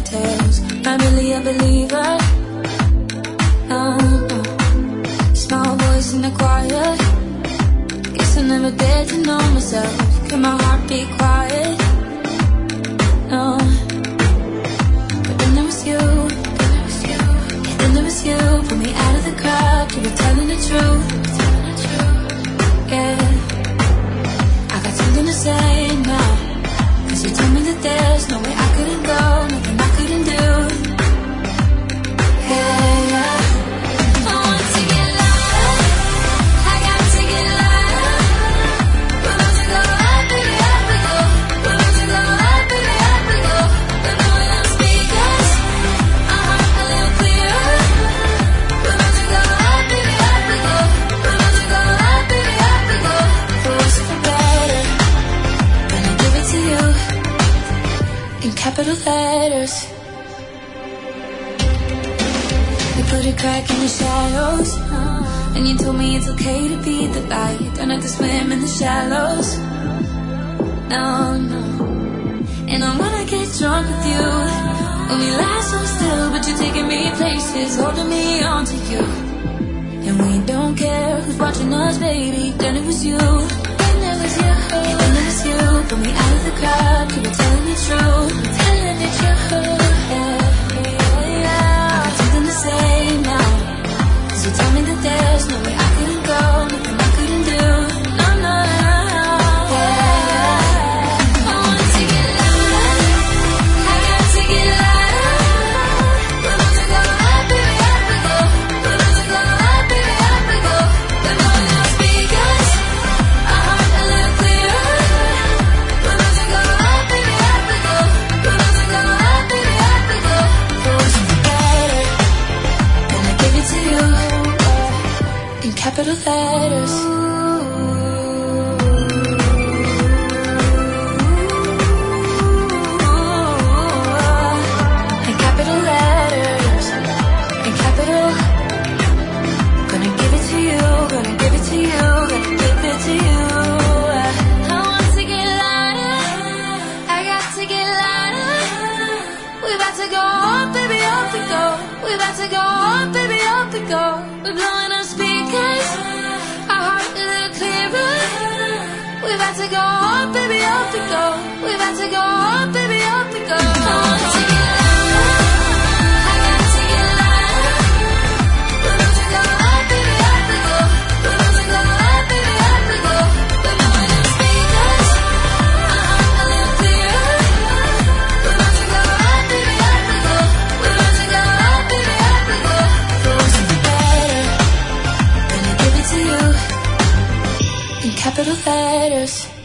tales. Not really a believer. No, no. Small voice in the choir. Guess I never dared to know myself. Can my heart be quiet? No. But then there was you. Then there was you. Pulled me out of the crowd. You were telling the truth. Yeah. I got something to say now. 'Cause you told me that there's no way I couldn't go. Nothing I couldn't do. Yeah, yeah. I want to get louder. I got to get louder. We're about to go up, baby, up we go. We're about to go up, baby, up we go. We're blowing up speakers. A little clearer. We're about to go up, baby, up we go. We're about to go up, baby, up we go. For worse or for better, gonna give it to you in capital letters. You put a crack in the shadows, and you told me it's okay to be the light. Don't have to swim in the shallows. No, no. And I'm gonna get drunk with you. When we lie so still, but you're taking me places, holding me on to you. And we don't care who's watching us, baby. Then it was you. Then it was you. Then it was you. Pull me out of the crowd. You were telling me true. Telling me true. Yeah, yeah, yeah. I got something to say now. 'Cause you told me that there's no way I couldn't go. Nothing I couldn't do. No, no, no. Yeah. I want to get louder. I got to get louder. We're about to go up, baby, up we go. We're about to go up, baby, up we go. We're blowing up speakers. A little clearer. We're about to go up, baby, up we go. We're about to go up, baby, up we go. For worse or for better, gonna give it to you in capital letters. In capital letters. In capital. Gonna give it to you. Gonna give it to you. Gonna give it to you. I want to get louder. I got to get louder. We about to go up, baby, up we go. We about to go up, baby, up we go. We're blowing up speakers. Our heart a little clearer. We about to go up, baby, up we go. We about to go up, baby, up we go. I want to get louder. I got to get louder. We're about to go up, baby, up we go. We're about to go up, baby, up we go. We're blowing up speakers. A little clearer. We're about to go up, baby, up we go. We're about to go up, baby, up we go. For worse or for better, gonna give it to you in capital letters.